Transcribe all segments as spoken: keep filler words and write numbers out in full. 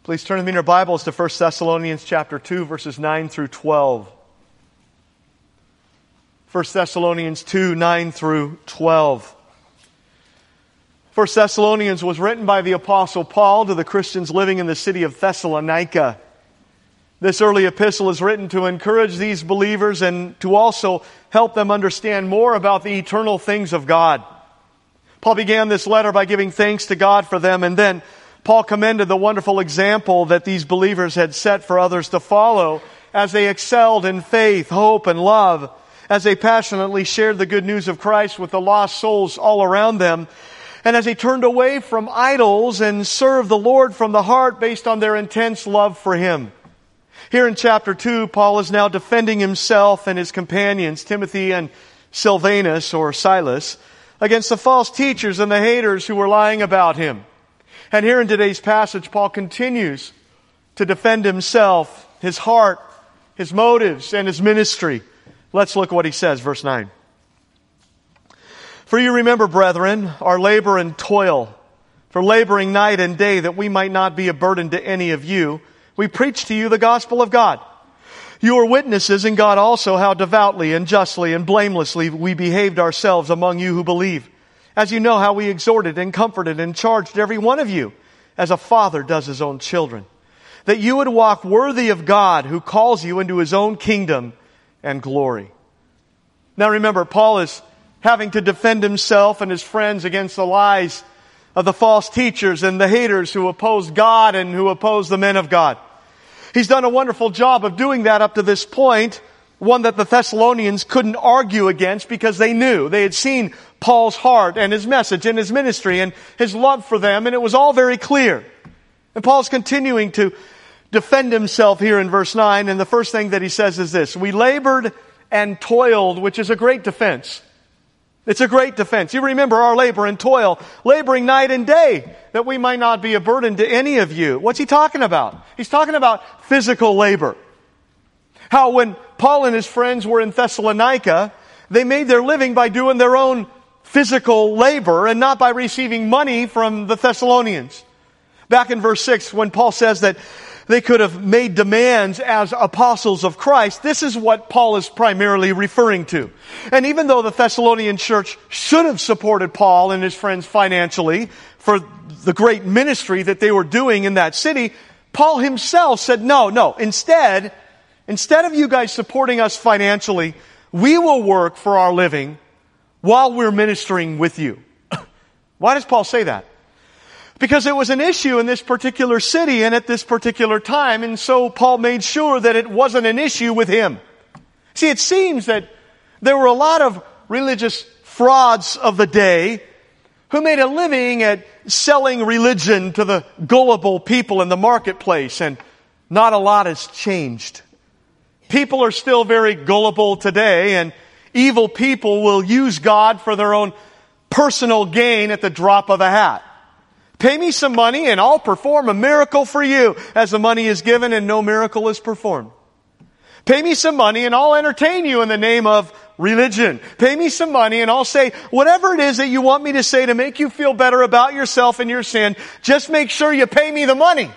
Please turn with me in your Bibles to First Thessalonians chapter two, verses nine through twelve. First Thessalonians two, nine through twelve. First Thessalonians was written by the Apostle Paul to the Christians living in the city of Thessalonica. This early epistle is written to encourage these believers and to also help them understand more about the eternal things of God. Paul began this letter by giving thanks to God for them, and then Paul commended the wonderful example that these believers had set for others to follow as they excelled in faith, hope, and love, as they passionately shared the good news of Christ with the lost souls all around them, and as they turned away from idols and served the Lord from the heart based on their intense love for Him. Here in chapter two, Paul is now defending himself and his companions, Timothy and Silvanus, or Silas, against the false teachers and the haters who were lying about him. And here in today's passage, Paul continues to defend himself, his heart, his motives, and his ministry. Let's look at what he says, verse nine. For you remember, brethren, our labor and toil, for laboring night and day that we might not be a burden to any of you, we preach to you the gospel of God. You are witnesses in God also how devoutly and justly and blamelessly we behaved ourselves among you who believe. As you know how we exhorted and comforted and charged every one of you, as a father does his own children, that you would walk worthy of God who calls you into His own kingdom and glory. Now remember, Paul is having to defend himself and his friends against the lies of the false teachers and the haters who oppose God and who oppose the men of God. He's done a wonderful job of doing that up to this point, one that the Thessalonians couldn't argue against because they knew. They had seen Paul's heart and his message and his ministry and his love for them, and it was all very clear. And Paul's continuing to defend himself here in verse nine, and the first thing that he says is this: we labored and toiled, which is a great defense. It's a great defense. You remember our labor and toil, laboring night and day, that we might not be a burden to any of you. What's he talking about? He's talking about physical labor. How when Paul and his friends were in Thessalonica, they made their living by doing their own physical labor and not by receiving money from the Thessalonians. Back in verse six, when Paul says that they could have made demands as apostles of Christ, this is what Paul is primarily referring to. And even though the Thessalonian church should have supported Paul and his friends financially for the great ministry that they were doing in that city, Paul himself said, no, no, instead, instead of you guys supporting us financially, we will work for our living while we're ministering with you. Why does Paul say that? Because it was an issue in this particular city and at this particular time, and so Paul made sure that it wasn't an issue with him. See, it seems that there were a lot of religious frauds of the day who made a living at selling religion to the gullible people in the marketplace, and not a lot has changed. People are still very gullible today, and evil people will use God for their own personal gain at the drop of a hat. Pay me some money and I'll perform a miracle for you, as the money is given and no miracle is performed. Pay me some money and I'll entertain you in the name of religion. Pay me some money and I'll say whatever it is that you want me to say to make you feel better about yourself and your sin. Just make sure you pay me the money.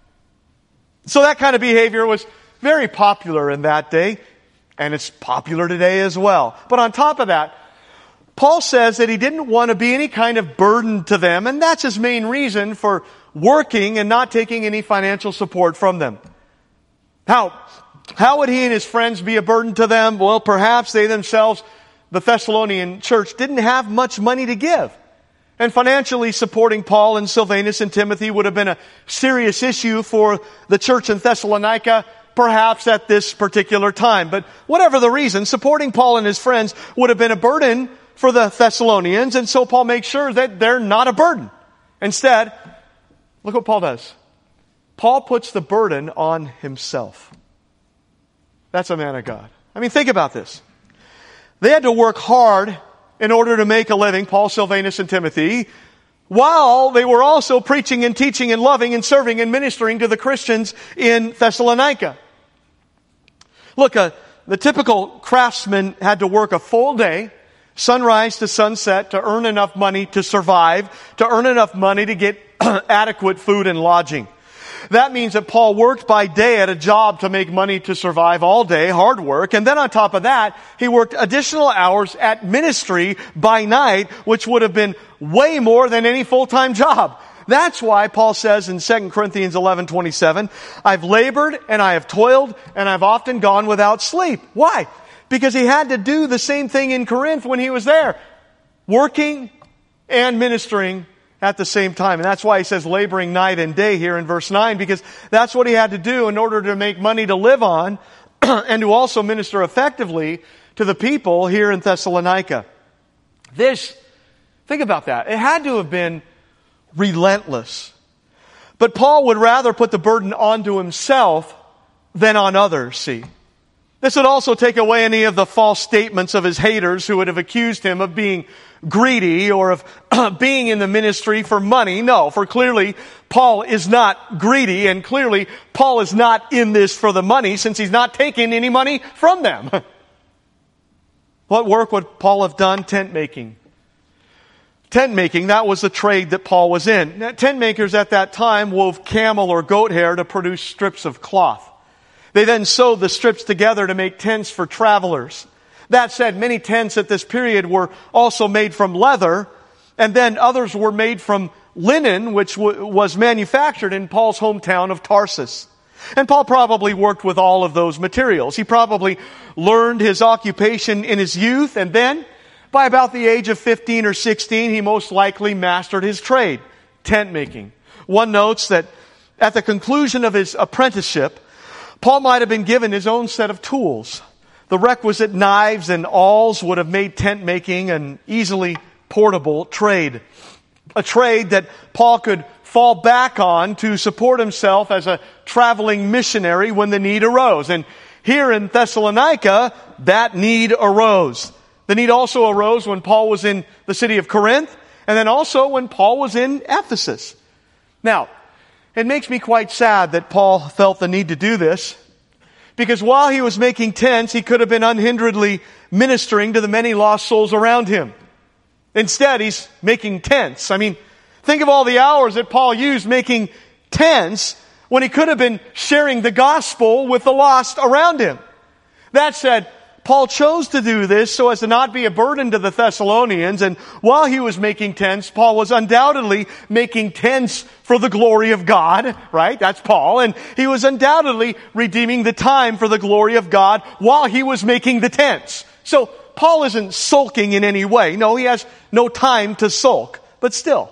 So that kind of behavior was very popular in that day, and it's popular today as well. But on top of that, Paul says that he didn't want to be any kind of burden to them, and that's his main reason for working and not taking any financial support from them. How, how would he and his friends be a burden to them? Well, perhaps they themselves, the Thessalonian church, didn't have much money to give. And financially supporting Paul and Silvanus and Timothy would have been a serious issue for the church in Thessalonica, perhaps at this particular time. But whatever the reason, supporting Paul and his friends would have been a burden for the Thessalonians, and so Paul makes sure that they're not a burden. Instead, look what Paul does. Paul puts the burden on himself. That's a man of God. I mean, think about this. They had to work hard in order to make a living, Paul, Silvanus, and Timothy, while they were also preaching and teaching and loving and serving and ministering to the Christians in Thessalonica. Look, uh, the typical craftsman had to work a full day, sunrise to sunset, to earn enough money to survive, to earn enough money to get adequate food and lodging. That means that Paul worked by day at a job to make money to survive all day, hard work. And then on top of that, he worked additional hours at ministry by night, which would have been way more than any full-time job. That's why Paul says in Second Corinthians eleven twenty-seven, I've labored and I have toiled and I've often gone without sleep. Why? Because he had to do the same thing in Corinth when he was there. Working and ministering at the same time. And that's why he says laboring night and day here in verse nine, because that's what he had to do in order to make money to live on and to also minister effectively to the people here in Thessalonica. This, think about that. It had to have been relentless. But Paul would rather put the burden onto himself than on others, see. This would also take away any of the false statements of his haters who would have accused him of being greedy or of being in the ministry for money. No, for clearly Paul is not greedy, and clearly Paul is not in this for the money, since he's not taking any money from them. What work would Paul have done? Tent making. Tent making, that was the trade that Paul was in. Now, tent makers at that time wove camel or goat hair to produce strips of cloth. They then sewed the strips together to make tents for travelers. That said, many tents at this period were also made from leather, and then others were made from linen, which w- was manufactured in Paul's hometown of Tarsus. And Paul probably worked with all of those materials. He probably learned his occupation in his youth, and then by about the age of fifteen or sixteen, he most likely mastered his trade, tent making. One notes that at the conclusion of his apprenticeship, Paul might have been given his own set of tools. The requisite knives and awls would have made tent making an easily portable trade. A trade that Paul could fall back on to support himself as a traveling missionary when the need arose. And here in Thessalonica, that need arose. The need also arose when Paul was in the city of Corinth, and then also when Paul was in Ephesus. Now, it makes me quite sad that Paul felt the need to do this, because while he was making tents, he could have been unhinderedly ministering to the many lost souls around him. Instead, he's making tents. I mean, think of all the hours that Paul used making tents when he could have been sharing the gospel with the lost around him. That said, Paul chose to do this so as to not be a burden to the Thessalonians, and while he was making tents, Paul was undoubtedly making tents for the glory of God, right? That's Paul, and he was undoubtedly redeeming the time for the glory of God while he was making the tents. So, Paul isn't sulking in any way. No, he has no time to sulk, but still,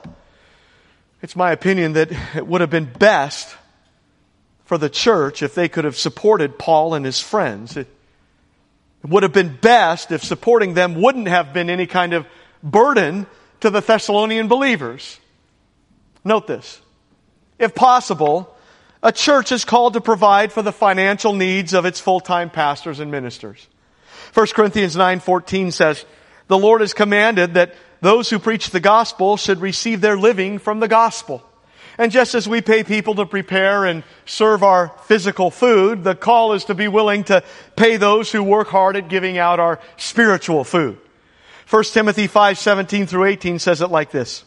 it's my opinion that it would have been best for the church if they could have supported Paul and his friends. It It would have been best if supporting them wouldn't have been any kind of burden to the Thessalonian believers. Note this. If possible, a church is called to provide for the financial needs of its full-time pastors and ministers. First Corinthians nine fourteen says, the Lord has commanded that those who preach the gospel should receive their living from the gospel. And just as we pay people to prepare and serve our physical food, the call is to be willing to pay those who work hard at giving out our spiritual food. First Timothy five seventeen through eighteen says it like this.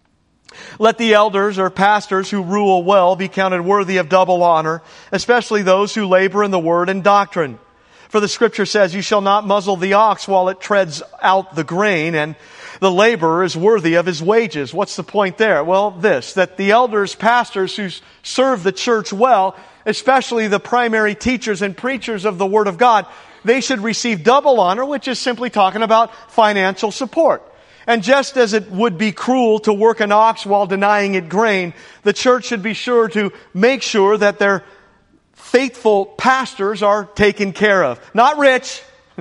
Let the elders or pastors who rule well be counted worthy of double honor, especially those who labor in the word and doctrine. For the scripture says, you shall not muzzle the ox while it treads out the grain, and the laborer is worthy of his wages. What's the point there? Well, this, that the elders, pastors who serve the church well, especially the primary teachers and preachers of the Word of God, they should receive double honor, which is simply talking about financial support. And just as it would be cruel to work an ox while denying it grain, the church should be sure to make sure that their faithful pastors are taken care of. Not rich,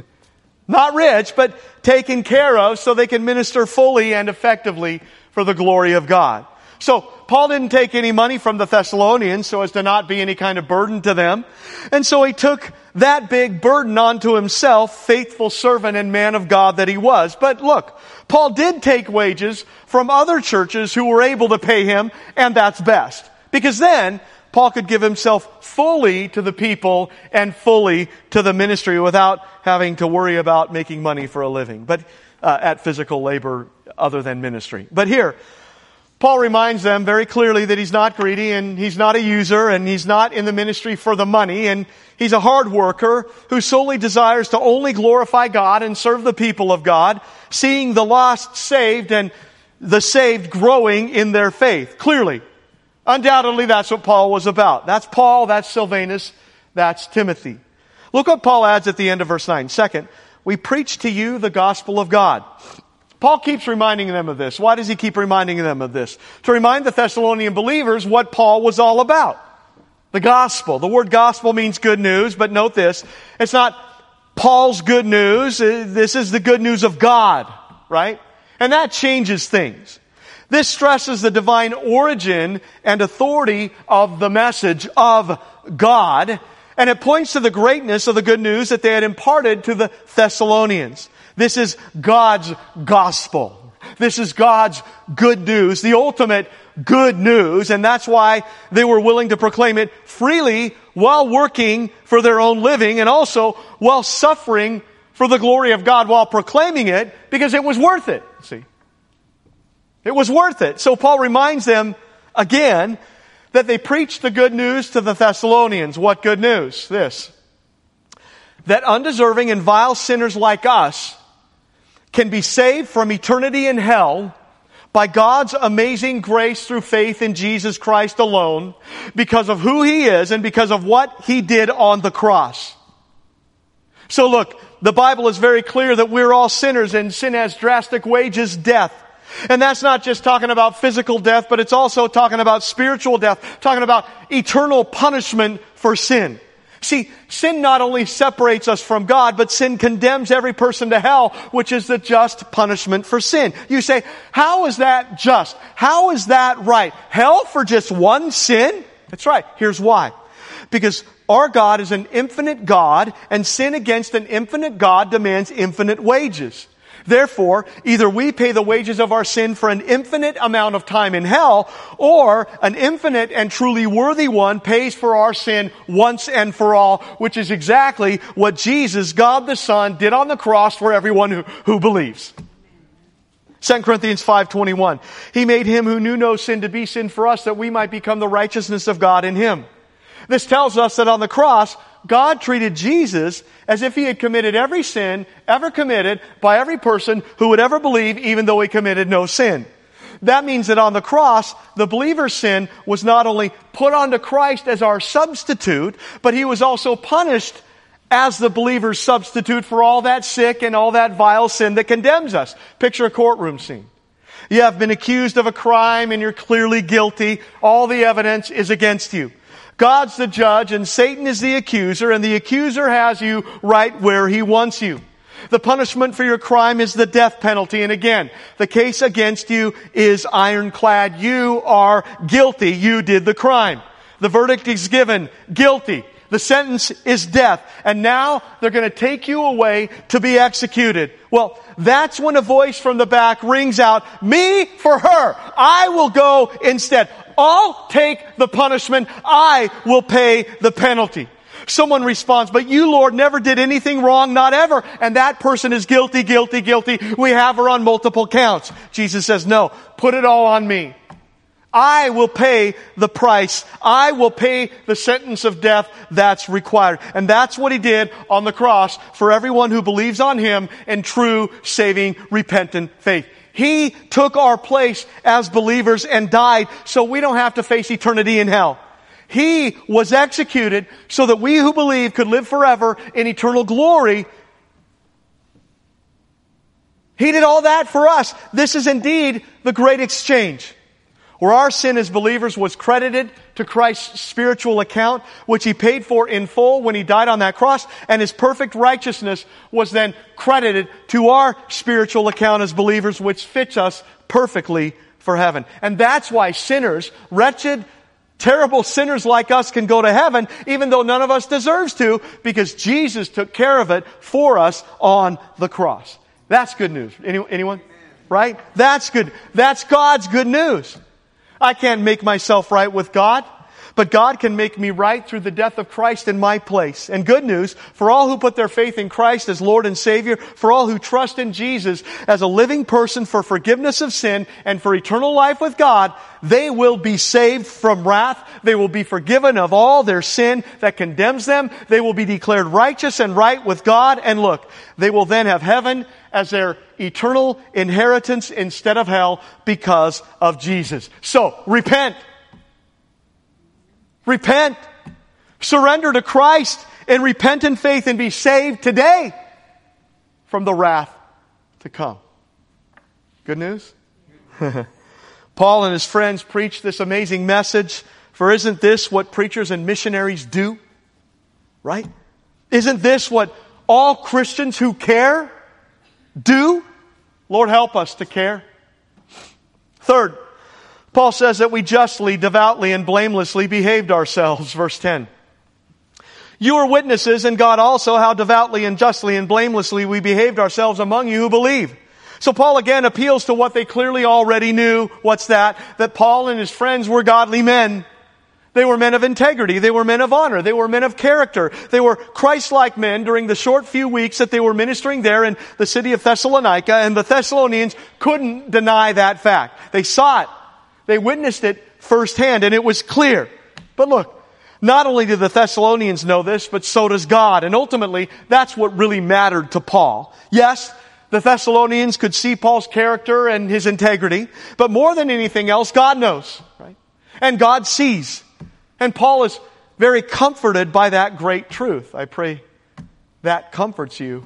not rich, but taken care of so they can minister fully and effectively for the glory of God. So, Paul didn't take any money from the Thessalonians so as to not be any kind of burden to them. And so he took that big burden onto himself, faithful servant and man of God that he was. But look, Paul did take wages from other churches who were able to pay him, and that's best. Because then, Paul could give himself fully to the people and fully to the ministry without having to worry about making money for a living, but uh, at physical labor other than ministry. But here, Paul reminds them very clearly that he's not greedy and he's not a user and he's not in the ministry for the money, and he's a hard worker who solely desires to only glorify God and serve the people of God, seeing the lost saved and the saved growing in their faith. Clearly. Undoubtedly, that's what Paul was about. That's Paul, that's Silvanus, that's Timothy. Look what Paul adds at the end of verse nine. Second, we preach to you the gospel of God. Paul keeps reminding them of this. Why does he keep reminding them of this? To remind the Thessalonian believers what Paul was all about. The gospel. The word gospel means good news, but note this. It's not Paul's good news. This is the good news of God, right? And that changes things. This stresses the divine origin and authority of the message of God, and it points to the greatness of the good news that they had imparted to the Thessalonians. This is God's gospel. This is God's good news, the ultimate good news, and that's why they were willing to proclaim it freely while working for their own living and also while suffering for the glory of God while proclaiming it, because it was worth it. See? It was worth it. So Paul reminds them again that they preached the good news to the Thessalonians. What good news? This. That undeserving and vile sinners like us can be saved from eternity in hell by God's amazing grace through faith in Jesus Christ alone, because of who He is and because of what He did on the cross. So look, the Bible is very clear that we're all sinners, and sin has drastic wages, death. And that's not just talking about physical death, but it's also talking about spiritual death, talking about eternal punishment for sin. See, sin not only separates us from God, but sin condemns every person to hell, which is the just punishment for sin. You say, how is that just? How is that right? Hell for just one sin? That's right. Here's why. Because our God is an infinite God, and sin against an infinite God demands infinite wages. Therefore, either we pay the wages of our sin for an infinite amount of time in hell, or an infinite and truly worthy one pays for our sin once and for all, which is exactly what Jesus, God the Son, did on the cross for everyone who, who believes. Second Corinthians five twenty-one. He made Him who knew no sin to be sin for us, that we might become the righteousness of God in Him. This tells us that on the cross, God treated Jesus as if He had committed every sin ever committed by every person who would ever believe, even though He committed no sin. That means that on the cross, the believer's sin was not only put onto Christ as our substitute, but He was also punished as the believer's substitute for all that sick and all that vile sin that condemns us. Picture a courtroom scene. You have been accused of a crime and you're clearly guilty. All the evidence is against you. God's the judge and Satan is the accuser, and the accuser has you right where he wants you. The punishment for your crime is the death penalty, and again, the case against you is ironclad. You are guilty. You did the crime. The verdict is given, guilty. The sentence is death. And now they're going to take you away to be executed. Well, that's when a voice from the back rings out, me for her. I will go instead. I'll take the punishment. I will pay the penalty. Someone responds, but you, Lord, never did anything wrong, not ever. And that person is guilty, guilty, guilty. We have her on multiple counts. Jesus says, no, put it all on me. I will pay the price. I will pay the sentence of death that's required. And that's what He did on the cross for everyone who believes on Him in true, saving, repentant faith. He took our place as believers and died so we don't have to face eternity in hell. He was executed so that we who believe could live forever in eternal glory. He did all that for us. This is indeed the great exchange, where our sin as believers was credited to Christ's spiritual account, which He paid for in full when He died on that cross, and His perfect righteousness was then credited to our spiritual account as believers, which fits us perfectly for heaven. And that's why sinners, wretched, terrible sinners like us can go to heaven, even though none of us deserves to, because Jesus took care of it for us on the cross. That's good news. Any, anyone? Right? That's good. That's God's good news. I can't make myself right with God. But God can make me right through the death of Christ in my place. And good news, for all who put their faith in Christ as Lord and Savior, for all who trust in Jesus as a living person for forgiveness of sin and for eternal life with God, they will be saved from wrath. They will be forgiven of all their sin that condemns them. They will be declared righteous and right with God. And look, they will then have heaven as their eternal inheritance instead of hell because of Jesus. So, repent. Repent. Surrender to Christ and repent in faith and be saved today from the wrath to come. Good news? Paul and his friends preached this amazing message, for isn't this what preachers and missionaries do? Right? Isn't this what all Christians who care do? Lord, help us to care. Third, Paul says that we justly, devoutly, and blamelessly behaved ourselves. Verse ten. You are witnesses, and God also, how devoutly and justly and blamelessly we behaved ourselves among you who believe. So Paul again appeals to what they clearly already knew. What's that? That Paul and his friends were godly men. They were men of integrity. They were men of honor. They were men of character. They were Christ-like men during the short few weeks that they were ministering there in the city of Thessalonica, and the Thessalonians couldn't deny that fact. They saw it. They witnessed it firsthand, and it was clear. But look, not only did the Thessalonians know this, but so does God. And ultimately, that's what really mattered to Paul. Yes, the Thessalonians could see Paul's character and his integrity, but more than anything else, God knows, right? And God sees. And Paul is very comforted by that great truth. I pray that comforts you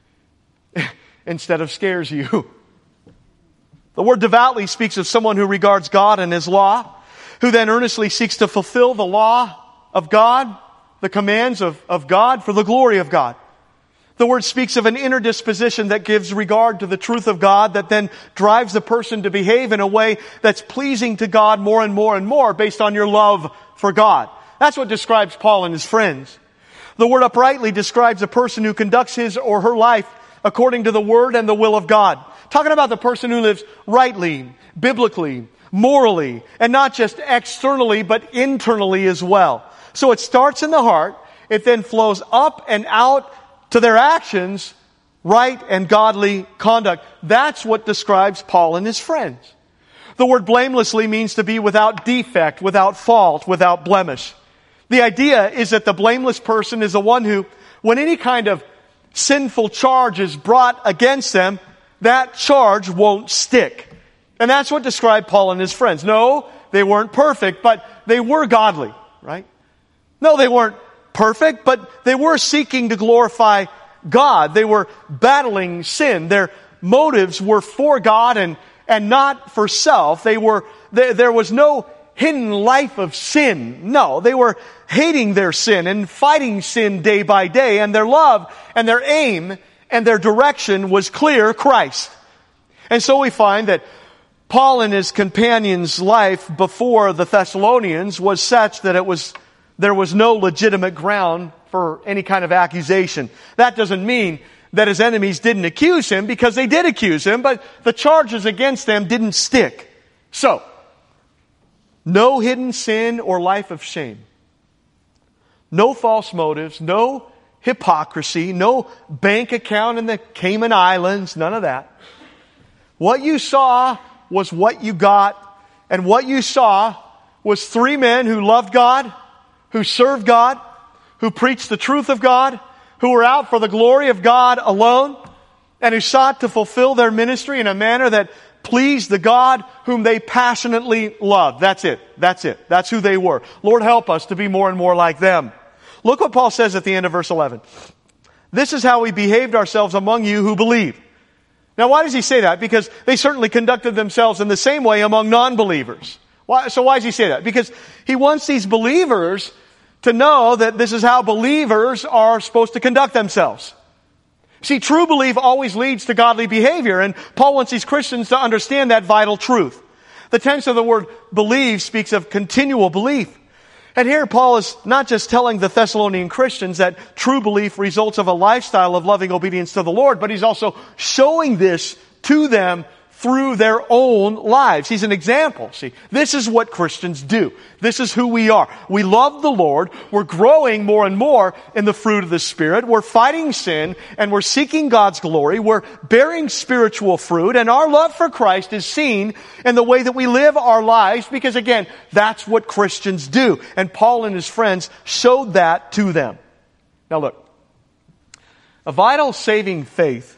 instead of scares you. The word devoutly speaks of someone who regards God and His law, who then earnestly seeks to fulfill the law of God, the commands of, of God for the glory of God. The word speaks of an inner disposition that gives regard to the truth of God, that then drives the person to behave in a way that's pleasing to God more and more and more based on your love for God. That's what describes Paul and his friends. The word uprightly describes a person who conducts his or her life according to the word and the will of God. Talking about the person who lives rightly, biblically, morally, and not just externally, but internally as well. So it starts in the heart, it then flows up and out to their actions, right and godly conduct. That's what describes Paul and his friends. The word blamelessly means to be without defect, without fault, without blemish. The idea is that the blameless person is the one who, when any kind of sinful charge is brought against them, that charge won't stick. And that's what described Paul and his friends. No, they weren't perfect, but they were godly, right? No, they weren't perfect, but they were seeking to glorify God. They were battling sin. Their motives were for God and, and not for self. They were, there, there was no hidden life of sin. No, they were hating their sin and fighting sin day by day, and their love and their aim and their direction was clear, Christ. And so we find that Paul and his companions' life before the Thessalonians was such that it was there was no legitimate ground for any kind of accusation. That doesn't mean that his enemies didn't accuse him, because they did accuse him, but the charges against them didn't stick. So, no hidden sin or life of shame. No false motives, no hypocrisy, no bank account in the Cayman Islands, none of that. What you saw was what you got, and what you saw was three men who loved God, who served God, who preached the truth of God, who were out for the glory of God alone, and who sought to fulfill their ministry in a manner that pleased the God whom they passionately loved. That's it. That's it. That's who they were. Lord, help us to be more and more like them. Look what Paul says at the end of verse eleven. This is how we behaved ourselves among you who believe. Now, why does he say that? Because they certainly conducted themselves in the same way among non-believers. Why, so why does he say that? Because he wants these believers to know that this is how believers are supposed to conduct themselves. See, true belief always leads to godly behavior, and Paul wants these Christians to understand that vital truth. The tense of the word believe speaks of continual belief. And here Paul is not just telling the Thessalonian Christians that true belief results of a lifestyle of loving obedience to the Lord, but he's also showing this to them through their own lives. He's an example. See, this is what Christians do. This is who we are. We love the Lord. We're growing more and more in the fruit of the Spirit. We're fighting sin and we're seeking God's glory. We're bearing spiritual fruit, and our love for Christ is seen in the way that we live our lives, because again, that's what Christians do. And Paul and his friends showed that to them. Now look, a vital saving faith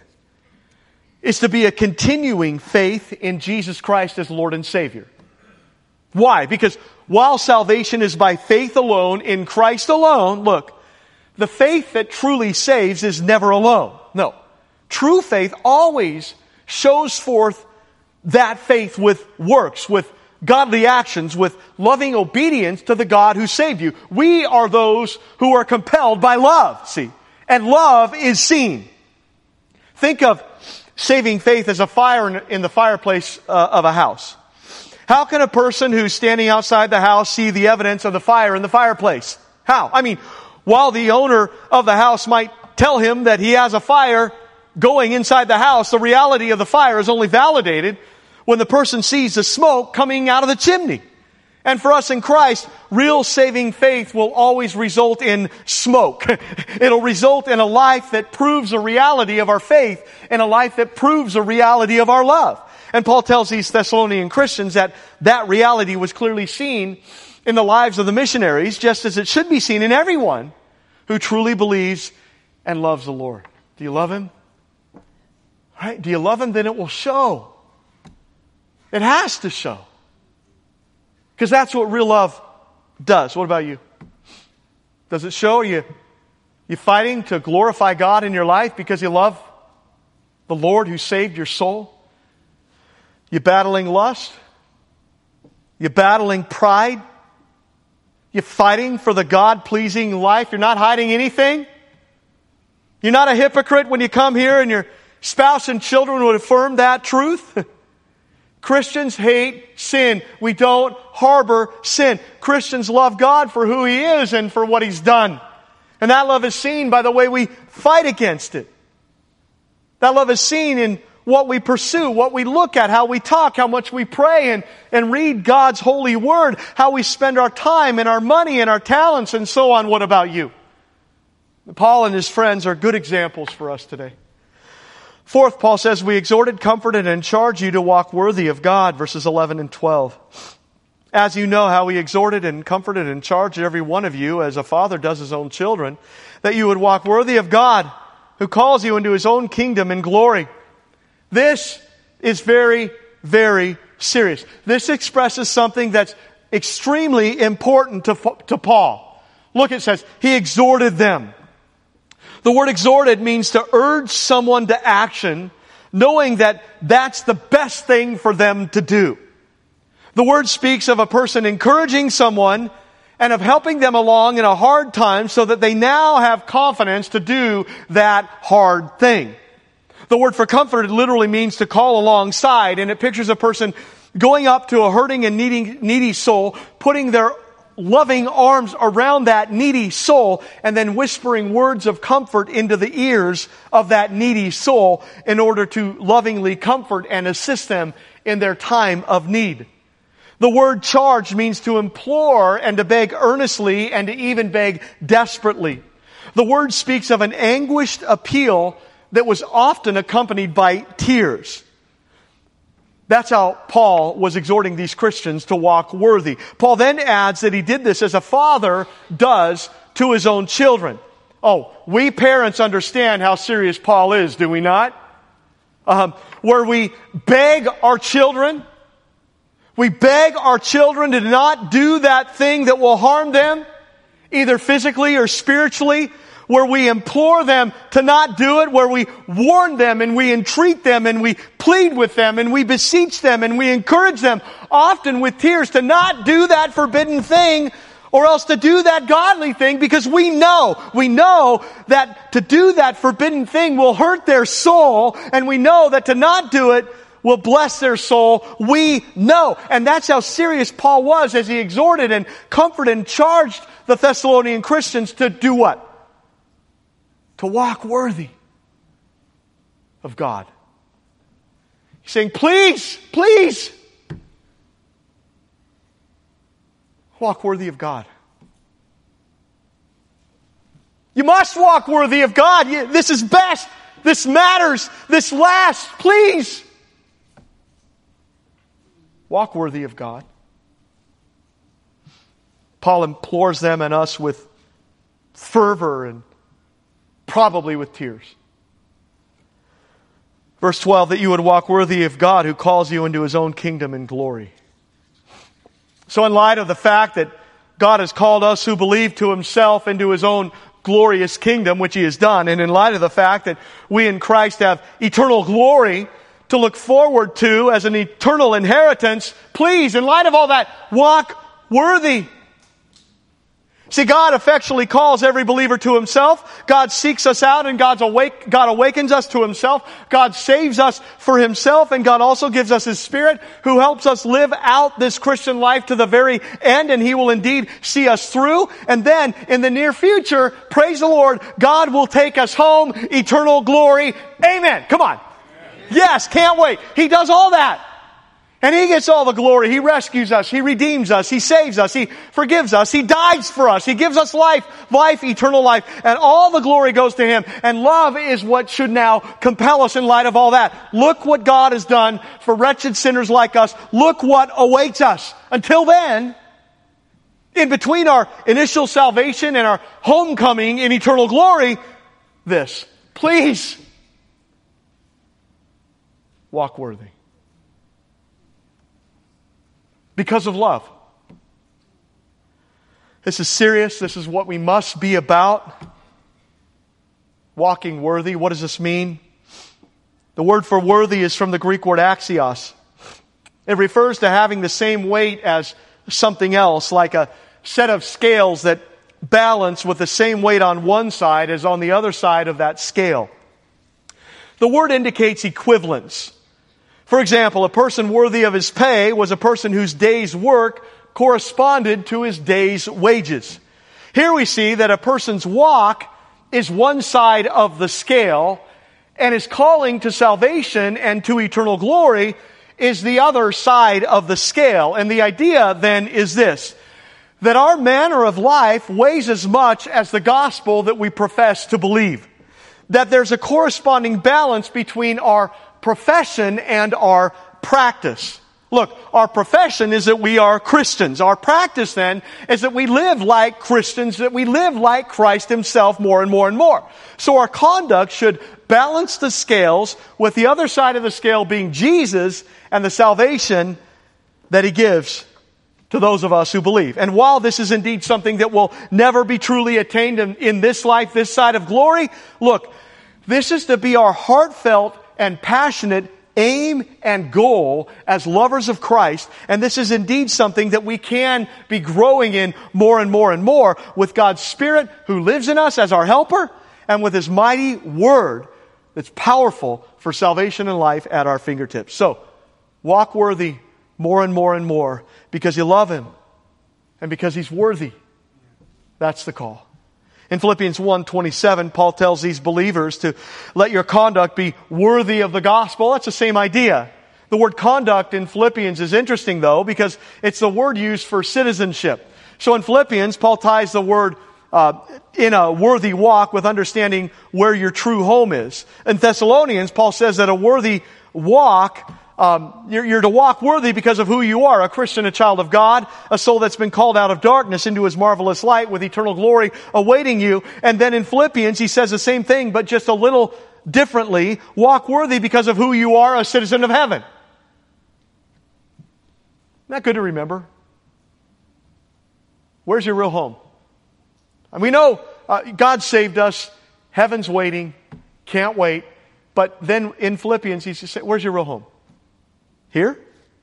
is to be a continuing faith in Jesus Christ as Lord and Savior. Why? Because while salvation is by faith alone, in Christ alone, look, the faith that truly saves is never alone. No. True faith always shows forth that faith with works, with godly actions, with loving obedience to the God who saved you. We are those who are compelled by love, see. And love is seen. Think of saving faith as a fire in the fireplace uh, of a house. How can a person who's standing outside the house see the evidence of the fire in the fireplace? How? I mean, while the owner of the house might tell him that he has a fire going inside the house, the reality of the fire is only validated when the person sees the smoke coming out of the chimney. And for us in Christ, real saving faith will always result in smoke. It'll result in a life that proves a reality of our faith, and a life that proves a reality of our love. And Paul tells these Thessalonian Christians that that reality was clearly seen in the lives of the missionaries, just as it should be seen in everyone who truly believes and loves the Lord. Do you love Him? Right? Do you love Him? Then it will show. It has to show. Because that's what real love does. What about you? Does it show? Are you, you fighting to glorify God in your life because you love the Lord who saved your soul? You battling lust? You battling pride? You fighting for the God-pleasing life? You're not hiding anything? You're not a hypocrite when you come here and your spouse and children would affirm that truth? Christians hate sin. We don't harbor sin. Christians love God for who He is and for what He's done. And that love is seen by the way we fight against it. That love is seen in what we pursue, what we look at, how we talk, how much we pray and, and read God's holy word, how we spend our time and our money and our talents and so on. What about you? Paul and his friends are good examples for us today. Fourth, Paul says, we exhorted, comforted, and charge you to walk worthy of God, verses eleven and twelve. As you know how we exhorted and comforted and charged every one of you, as a father does his own children, that you would walk worthy of God, who calls you into His own kingdom and glory. This is very, very serious. This expresses something that's extremely important to, to Paul. Look, it says, he exhorted them. The word exhorted means to urge someone to action, knowing that that's the best thing for them to do. The word speaks of a person encouraging someone and of helping them along in a hard time so that they now have confidence to do that hard thing. The word for comfort literally means to call alongside, and it pictures a person going up to a hurting and needy, needy soul, putting their loving arms around that needy soul, and then whispering words of comfort into the ears of that needy soul in order to lovingly comfort and assist them in their time of need. The word charge means to implore and to beg earnestly and to even beg desperately. The word speaks of an anguished appeal that was often accompanied by tears. That's how Paul was exhorting these Christians to walk worthy. Paul then adds that he did this as a father does to his own children. Oh, we parents understand how serious Paul is, do we not? Um, where we beg our children, we beg our children to not do that thing that will harm them, either physically or spiritually, where we implore them to not do it, where we warn them and we entreat them and we plead with them and we beseech them and we encourage them, often with tears, to not do that forbidden thing or else to do that godly thing, because we know, we know that to do that forbidden thing will hurt their soul, and we know that to not do it will bless their soul. We know. And that's how serious Paul was as he exhorted and comforted and charged the Thessalonian Christians to do what? To walk worthy of God. He's saying, please, please, walk worthy of God. You must walk worthy of God. This is best. This matters. This lasts. Please. Walk worthy of God. Paul implores them and us with fervor and probably with tears. Verse twelve, that you would walk worthy of God who calls you into His own kingdom and glory. So in light of the fact that God has called us who believe to Himself into His own glorious kingdom, which He has done, and in light of the fact that we in Christ have eternal glory to look forward to as an eternal inheritance, please, in light of all that, walk worthy. See, God effectually calls every believer to Himself. God seeks us out and God's awake, God awakens us to Himself. God saves us for Himself, and God also gives us His Spirit who helps us live out this Christian life to the very end, and He will indeed see us through. And then, in the near future, praise the Lord, God will take us home, eternal glory. Amen. Come on. Yes, can't wait. He does all that. And He gets all the glory. He rescues us. He redeems us. He saves us. He forgives us. He dies for us. He gives us life, life, eternal life. And all the glory goes to Him. And love is what should now compel us in light of all that. Look what God has done for wretched sinners like us. Look what awaits us. Until then, in between our initial salvation and our homecoming in eternal glory, this. Please, walk worthy. Because of love. This is serious. This is what we must be about. Walking worthy. What does this mean? The word for worthy is from the Greek word axios. It refers to having the same weight as something else, like a set of scales that balance with the same weight on one side as on the other side of that scale. The word indicates equivalence. For example, a person worthy of his pay was a person whose day's work corresponded to his day's wages. Here we see that a person's walk is one side of the scale, and his calling to salvation and to eternal glory is the other side of the scale. And the idea then is this, that our manner of life weighs as much as the gospel that we profess to believe. That there's a corresponding balance between our profession and our practice. Look, our profession is that we are Christians. Our practice then is that we live like Christians, that we live like Christ Himself more and more and more. So our conduct should balance the scales, with the other side of the scale being Jesus and the salvation that He gives to those of us who believe. And while this is indeed something that will never be truly attained in, in this life, this side of glory, look, this is to be our heartfelt and passionate aim and goal as lovers of Christ. And this is indeed something that we can be growing in more and more and more with God's Spirit who lives in us as our helper, and with His mighty Word that's powerful for salvation and life at our fingertips. So, walk worthy more and more and more because you love Him and because He's worthy. That's the call. In Philippians one twenty-seven, Paul tells these believers to let your conduct be worthy of the gospel. That's the same idea. The word conduct in Philippians is interesting, though, because it's the word used for citizenship. So in Philippians, Paul ties the word uh, in a worthy walk with understanding where your true home is. In Thessalonians, Paul says that a worthy walk Um, you're, you're to walk worthy because of who you are, a Christian, a child of God, a soul that's been called out of darkness into His marvelous light with eternal glory awaiting you. And then in Philippians, he says the same thing, but just a little differently. Walk worthy because of who you are, a citizen of heaven. Isn't that good to remember? Where's your real home? And we know uh, God saved us. Heaven's waiting. Can't wait. But then in Philippians, he's just saying, where's your real home? Here?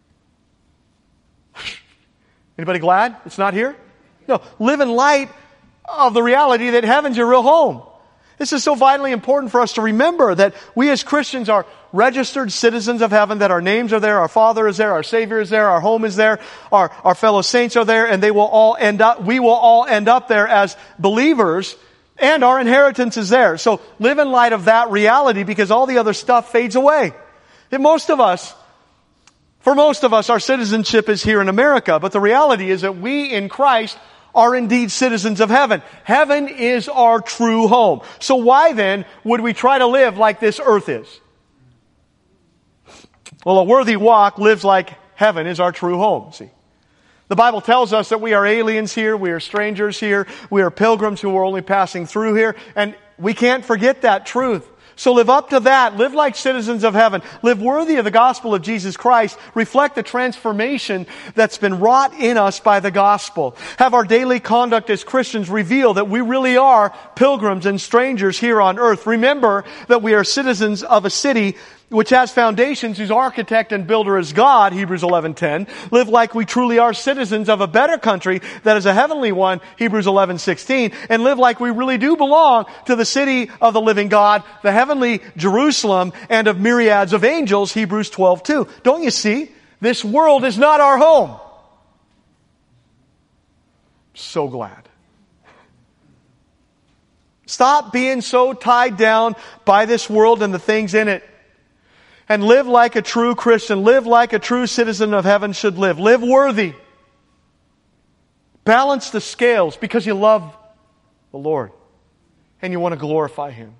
Anybody glad it's not here? No. Live in light of the reality that heaven's your real home. This is so vitally important for us to remember that we as Christians are registered citizens of heaven, that our names are there, our Father is there, our Savior is there, our home is there, our, our fellow saints are there, and they will all end up, we will all end up there as believers, and our inheritance is there. So live in light of that reality because all the other stuff fades away. And most of us, for most of us, our citizenship is here in America. But the reality is that we in Christ are indeed citizens of heaven. Heaven is our true home. So why then would we try to live like this earth is? Well, a worthy walk lives like heaven is our true home, see. The Bible tells us that we are aliens here, we are strangers here, we are pilgrims who are only passing through here, and we can't forget that truth. So live up to that. Live like citizens of heaven. Live worthy of the gospel of Jesus Christ. Reflect the transformation that's been wrought in us by the gospel. Have our daily conduct as Christians reveal that we really are pilgrims and strangers here on earth. Remember that we are citizens of a city which has foundations, whose architect and builder is God, Hebrews eleven ten. Live like we truly are citizens of a better country that is a heavenly one, Hebrews eleven sixteen. And live like we really do belong to the city of the living God, the heavenly Jerusalem, and of myriads of angels, Hebrews twelve two. Don't you see? This world is not our home. So glad. Stop being so tied down by this world and the things in it. And live like a true Christian. Live like a true citizen of heaven should live. Live worthy. Balance the scales because you love the Lord and you want to glorify Him.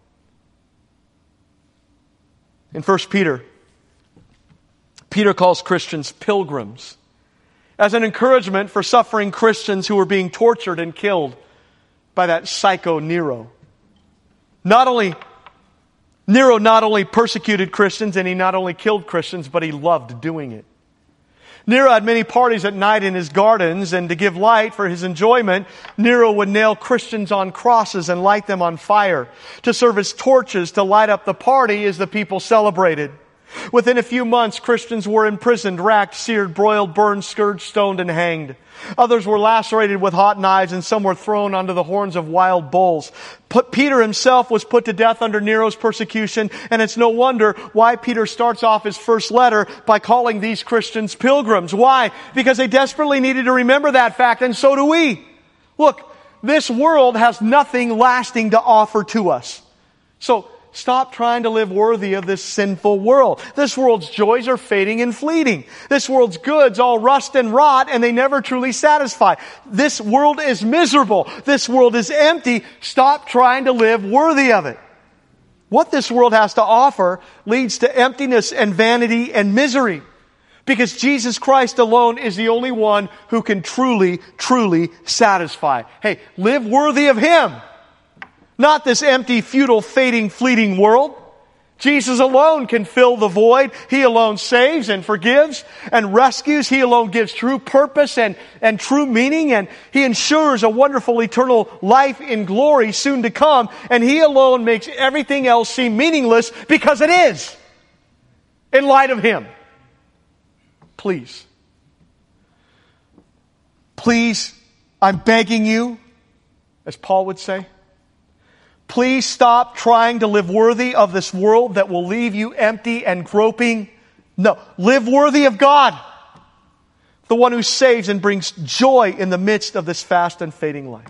In First Peter, Peter calls Christians pilgrims as an encouragement for suffering Christians who were being tortured and killed by that psycho Nero. Not only Nero not only persecuted Christians and he not only killed Christians, but he loved doing it. Nero had many parties at night in his gardens, and to give light for his enjoyment, Nero would nail Christians on crosses and light them on fire to serve as torches to light up the party as the people celebrated. Within a few months, Christians were imprisoned, racked, seared, broiled, burned, scourged, stoned, and hanged. Others were lacerated with hot knives, and some were thrown onto the horns of wild bulls. Put, Peter himself was put to death under Nero's persecution, and it's no wonder why Peter starts off his first letter by calling these Christians pilgrims. Why? Because they desperately needed to remember that fact, and so do we. Look, this world has nothing lasting to offer to us. So, stop trying to live worthy of this sinful world. This world's joys are fading and fleeting. This world's goods all rust and rot, and they never truly satisfy. This world is miserable. This world is empty. Stop trying to live worthy of it. What this world has to offer leads to emptiness and vanity and misery. Because Jesus Christ alone is the only one who can truly, truly satisfy. Hey, live worthy of Him. Not this empty, futile, fading, fleeting world. Jesus alone can fill the void. He alone saves and forgives and rescues. He alone gives true purpose and, and true meaning. And He ensures a wonderful eternal life in glory soon to come. And He alone makes everything else seem meaningless because it is. In light of Him. Please. Please, I'm begging you, as Paul would say, please stop trying to live worthy of this world that will leave you empty and groping. No, live worthy of God, the one who saves and brings joy in the midst of this fast and fading life.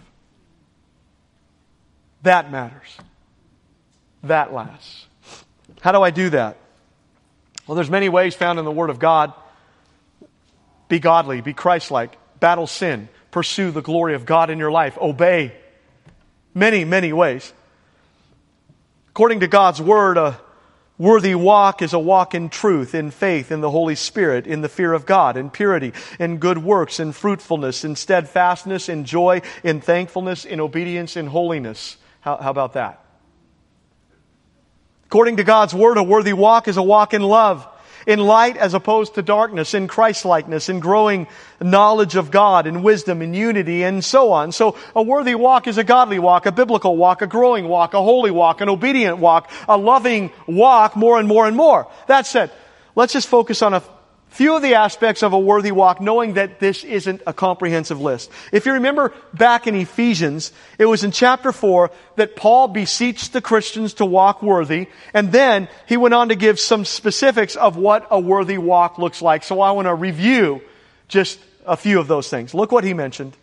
That matters. That lasts. How do I do that? Well, there's many ways found in the Word of God. Be godly, be Christ-like, battle sin, pursue the glory of God in your life, obey. Many, many ways. According to God's Word, a worthy walk is a walk in truth, in faith, in the Holy Spirit, in the fear of God, in purity, in good works, in fruitfulness, in steadfastness, in joy, in thankfulness, in obedience, in holiness. How, how about that? According to God's Word, a worthy walk is a walk in love, in light as opposed to darkness, in Christ-likeness, in growing knowledge of God, in wisdom, in unity, and so on. So a worthy walk is a godly walk, a biblical walk, a growing walk, a holy walk, an obedient walk, a loving walk, more and more and more. That said, let's just focus on a few of the aspects of a worthy walk, knowing that this isn't a comprehensive list. If you remember back in Ephesians, it was in chapter four that Paul beseeched the Christians to walk worthy, and then he went on to give some specifics of what a worthy walk looks like. So I want to review just a few of those things. Look what he mentioned.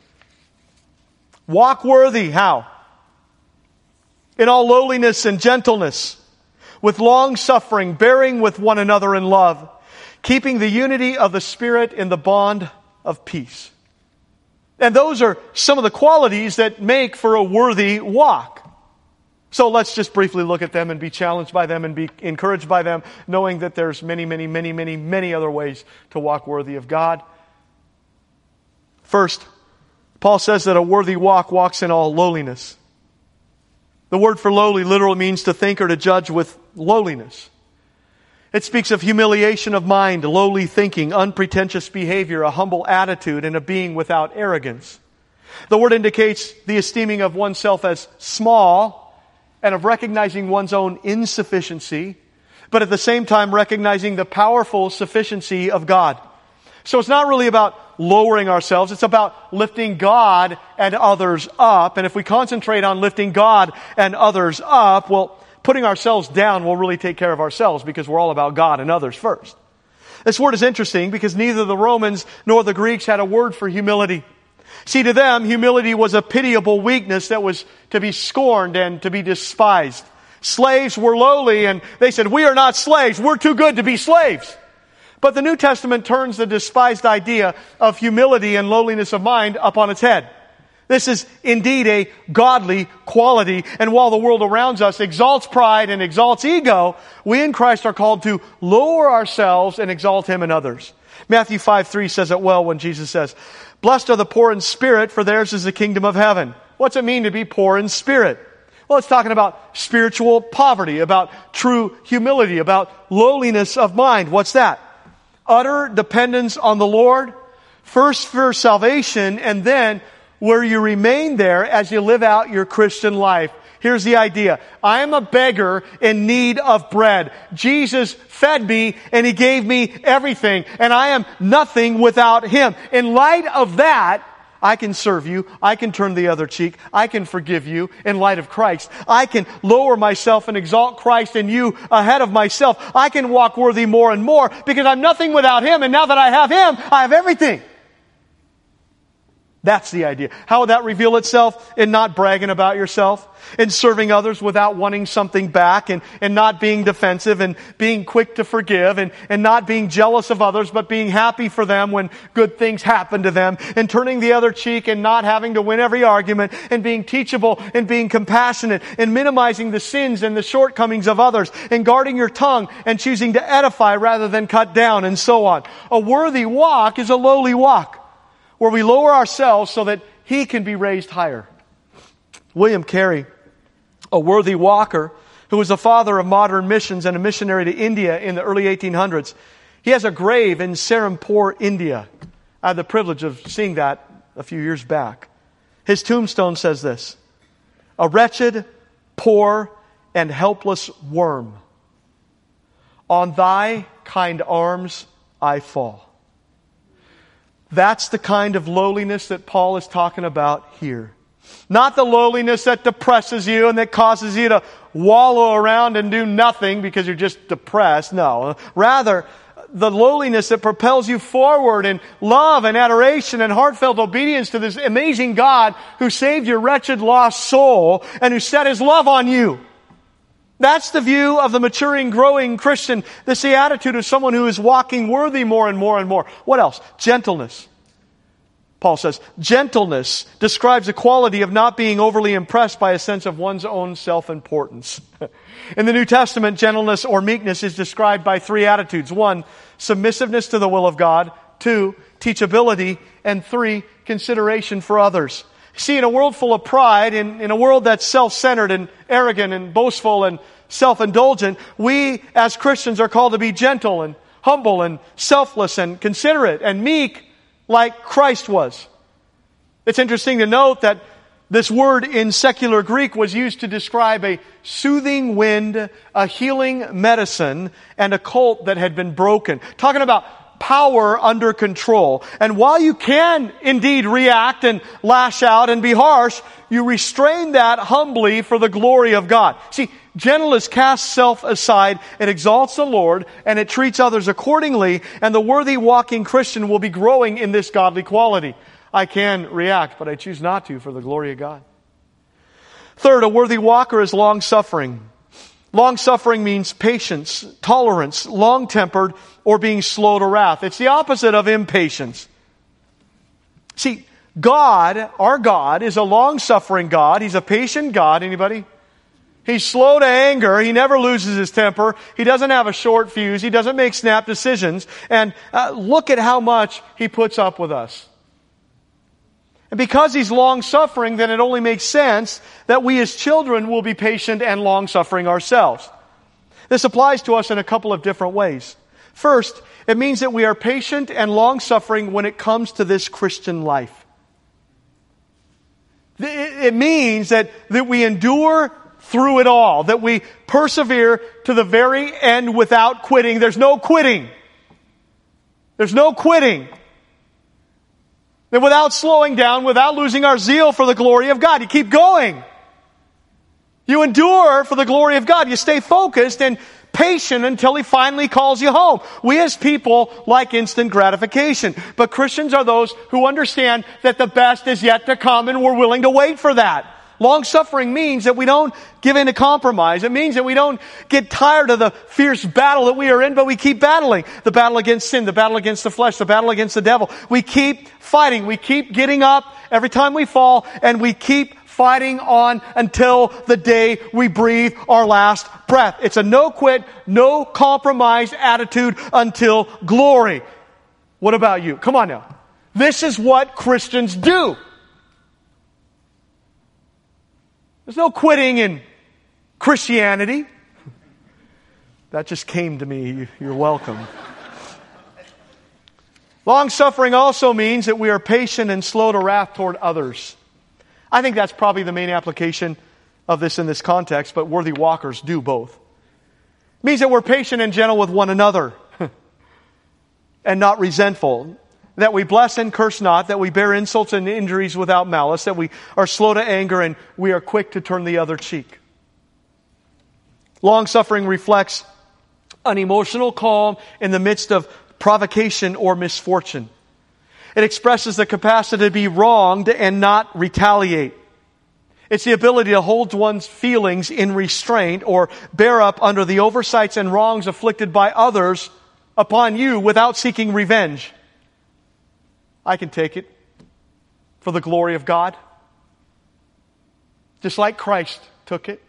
Walk worthy, how? In all lowliness and gentleness, with long suffering, bearing with one another in love, keeping the unity of the Spirit in the bond of peace. And those are some of the qualities that make for a worthy walk. So let's just briefly look at them and be challenged by them and be encouraged by them, knowing that there's many, many, many, many, many other ways to walk worthy of God. First, Paul says that a worthy walk walks in all lowliness. The word for lowly literally means to think or to judge with lowliness. It speaks of humiliation of mind, lowly thinking, unpretentious behavior, a humble attitude, and a being without arrogance. The word indicates the esteeming of oneself as small and of recognizing one's own insufficiency, but at the same time recognizing the powerful sufficiency of God. So it's not really about lowering ourselves, it's about lifting God and others up. And if we concentrate on lifting God and others up, well, putting ourselves down will really take care of ourselves because we're all about God and others first. This word is interesting because neither the Romans nor the Greeks had a word for humility. See, to them, humility was a pitiable weakness that was to be scorned and to be despised. Slaves were lowly, and they said, we are not slaves. We're too good to be slaves. But the New Testament turns the despised idea of humility and lowliness of mind up on its head. This is indeed a godly quality, and while the world around us exalts pride and exalts ego, we in Christ are called to lower ourselves and exalt Him and others. Matthew five three says it well when Jesus says, blessed are the poor in spirit, for theirs is the kingdom of heaven. What's it mean to be poor in spirit? Well, it's talking about spiritual poverty, about true humility, about lowliness of mind. What's that? Utter dependence on the Lord, first for salvation, and then where you remain there as you live out your Christian life. Here's the idea. I am a beggar in need of bread. Jesus fed me and He gave me everything, and I am nothing without Him. In light of that, I can serve you. I can turn the other cheek. I can forgive you in light of Christ. I can lower myself and exalt Christ and you ahead of myself. I can walk worthy more and more because I'm nothing without Him, and now that I have Him, I have everything. That's the idea. How would that reveal itself? In not bragging about yourself, in serving others without wanting something back, and, and not being defensive, and being quick to forgive, and, and not being jealous of others, but being happy for them when good things happen to them, and turning the other cheek and not having to win every argument, and being teachable, and being compassionate, and minimizing the sins and the shortcomings of others, and guarding your tongue, and choosing to edify rather than cut down, and so on. A worthy walk is a lowly walk, where we lower ourselves so that He can be raised higher. William Carey, a worthy walker who was the father of modern missions and a missionary to India in the early eighteen hundreds, he has a grave in Serampore, India. I had the privilege of seeing that a few years back. His tombstone says this: a wretched, poor, and helpless worm, on Thy kind arms I fall. That's the kind of lowliness that Paul is talking about here. Not the lowliness that depresses you and that causes you to wallow around and do nothing because you're just depressed. No. Rather, the lowliness that propels you forward in love and adoration and heartfelt obedience to this amazing God who saved your wretched, lost soul and who set His love on you. That's the view of the maturing, growing Christian. This is the attitude of someone who is walking worthy more and more and more. What else? Gentleness. Paul says, gentleness describes the quality of not being overly impressed by a sense of one's own self-importance. In the New Testament, gentleness or meekness is described by three attitudes. One, submissiveness to the will of God. Two, teachability. And three, consideration for others. See, in a world full of pride, in, in a world that's self-centered and arrogant and boastful and self-indulgent, we as Christians are called to be gentle and humble and selfless and considerate and meek like Christ was. It's interesting to note that this word in secular Greek was used to describe a soothing wind, a healing medicine, and a cult that had been broken. Talking about power under control. And while you can indeed react and lash out and be harsh, you restrain that humbly for the glory of God. See, gentleness casts self aside, it exalts the Lord, and it treats others accordingly, and the worthy walking Christian will be growing in this godly quality. I can react, but I choose not to for the glory of God. Third, a worthy walker is long-suffering. Long-suffering means patience, tolerance, long-tempered, or being slow to wrath. It's the opposite of impatience. See, God, our God, is a long-suffering God. He's a patient God. Anybody? He's slow to anger. He never loses his temper. He doesn't have a short fuse. He doesn't make snap decisions. And uh, look at how much He puts up with us. And because He's long-suffering, then it only makes sense that we as children will be patient and long-suffering ourselves. This applies to us in a couple of different ways. First, it means that we are patient and long-suffering when it comes to this Christian life. It means that, that we endure through it all, that we persevere to the very end without quitting. There's no quitting. There's no quitting. That without slowing down, without losing our zeal for the glory of God, you keep going. You endure for the glory of God. You stay focused and patient until He finally calls you home. We as people like instant gratification, but Christians are those who understand that the best is yet to come and we're willing to wait for that. Long-suffering means that we don't give in to compromise. It means that we don't get tired of the fierce battle that we are in, but we keep battling. The battle against sin, the battle against the flesh, the battle against the devil. We keep fighting. We keep getting up every time we fall, and we keep fighting on until the day we breathe our last breath. It's a no-quit, no-compromise attitude until glory. What about you? Come on now. This is what Christians do. There's no quitting in Christianity. That just came to me. You're welcome. Long-suffering also means that we are patient and slow to wrath toward others. I think that's probably the main application of this in this context, but worthy walkers do both. It means that we're patient and gentle with one another and not resentful. That we bless and curse not, that we bear insults and injuries without malice, that we are slow to anger and we are quick to turn the other cheek. Long-suffering reflects an emotional calm in the midst of provocation or misfortune. It expresses the capacity to be wronged and not retaliate. It's the ability to hold one's feelings in restraint or bear up under the oversights and wrongs afflicted by others upon you without seeking revenge. I can take it for the glory of God. Just like Christ took it.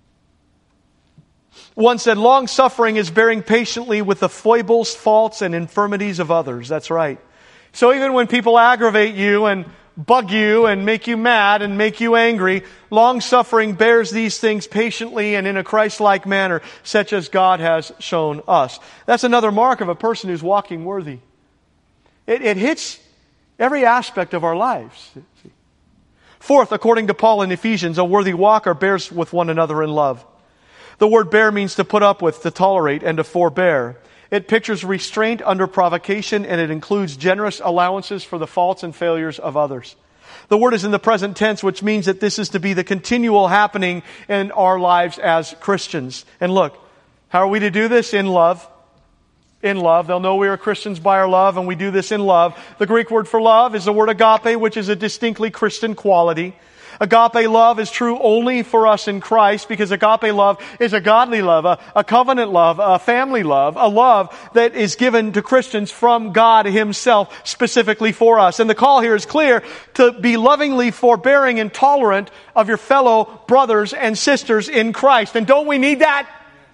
One said, long-suffering is bearing patiently with the foibles, faults, and infirmities of others. That's right. So even when people aggravate you and bug you and make you mad and make you angry, long-suffering bears these things patiently and in a Christ-like manner, such as God has shown us. That's another mark of a person who's walking worthy. It, it hits every aspect of our lives. Fourth, according to Paul in Ephesians, a worthy walker bears with one another in love. The word bear means to put up with, to tolerate, and to forbear. It pictures restraint under provocation, and it includes generous allowances for the faults and failures of others. The word is in the present tense, which means that this is to be the continual happening in our lives as Christians. And look, how are we to do this? In love. In love. They'll know we are Christians by our love, and we do this in love. The Greek word for love is the word agape, which is a distinctly Christian quality. Agape love is true only for us in Christ, because agape love is a godly love, a, a covenant love, a family love, a love that is given to Christians from God Himself specifically for us. And the call here is clear, to be lovingly forbearing and tolerant of your fellow brothers and sisters in Christ. And don't we need that?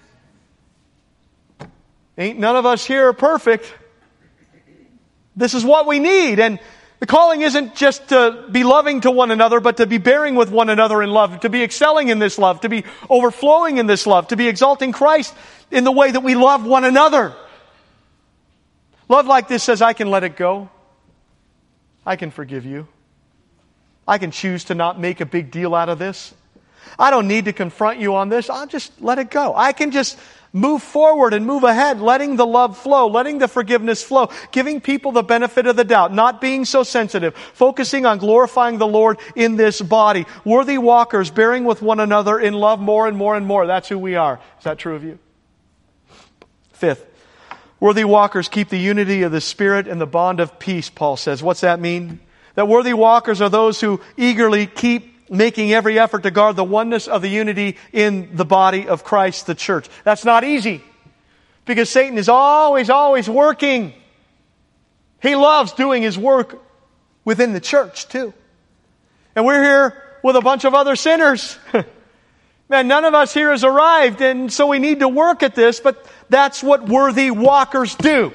Ain't none of us here are perfect. This is what we need. And the calling isn't just to be loving to one another, but to be bearing with one another in love, to be excelling in this love, to be overflowing in this love, to be exalting Christ in the way that we love one another. Love like this says, I can let it go. I can forgive you. I can choose to not make a big deal out of this. I don't need to confront you on this. I'll just let it go. I can just move forward and move ahead, letting the love flow, letting the forgiveness flow, giving people the benefit of the doubt, not being so sensitive, focusing on glorifying the Lord in this body. Worthy walkers, bearing with one another in love more and more and more. That's who we are. Is that true of you? Fifth, worthy walkers keep the unity of the Spirit and the bond of peace, Paul says. What's that mean? That worthy walkers are those who eagerly keep making every effort to guard the oneness of the unity in the body of Christ, the church. That's not easy, because Satan is always, always working. He loves doing his work within the church too. And we're here with a bunch of other sinners. Man, none of us here has arrived, and so we need to work at this, but that's what worthy walkers do.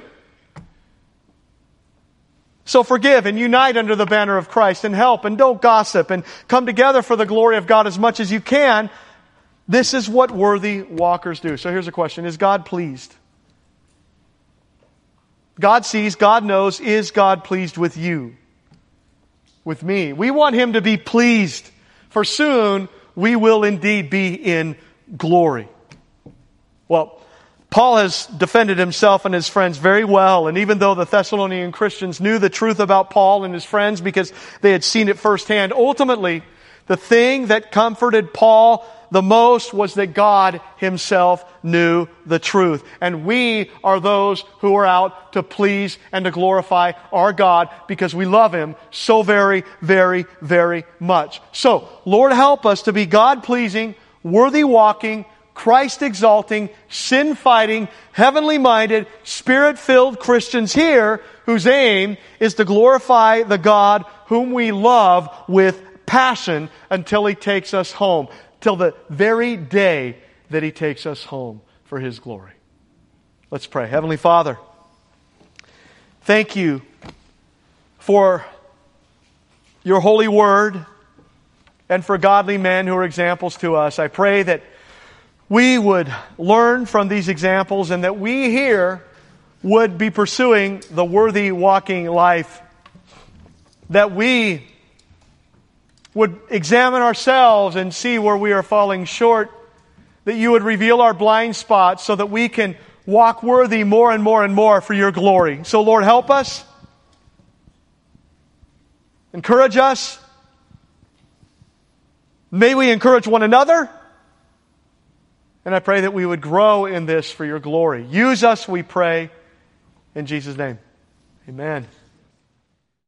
So forgive and unite under the banner of Christ, and help, and don't gossip, and come together for the glory of God as much as you can. This is what worthy walkers do. So here's a question. Is God pleased? God sees, God knows. Is God pleased with you? With me? We want Him to be pleased, for soon we will indeed be in glory. Well, Paul has defended himself and his friends very well, and even though the Thessalonian Christians knew the truth about Paul and his friends because they had seen it firsthand, ultimately, the thing that comforted Paul the most was that God Himself knew the truth. And we are those who are out to please and to glorify our God because we love Him so very, very, very much. So, Lord, help us to be God-pleasing, worthy-walking, Christ-exalting, sin-fighting, heavenly-minded, Spirit-filled Christians here whose aim is to glorify the God whom we love with passion until He takes us home, till the very day that He takes us home for His glory. Let's pray. Heavenly Father, thank You for Your holy word and for godly men who are examples to us. I pray that we would learn from these examples, and that we here would be pursuing the worthy walking life. That we would examine ourselves and see where we are falling short. That You would reveal our blind spots so that we can walk worthy more and more and more for Your glory. So Lord, help us. Encourage us. May we encourage one another. And I pray that we would grow in this for Your glory. Use us, we pray, in Jesus' name. Amen.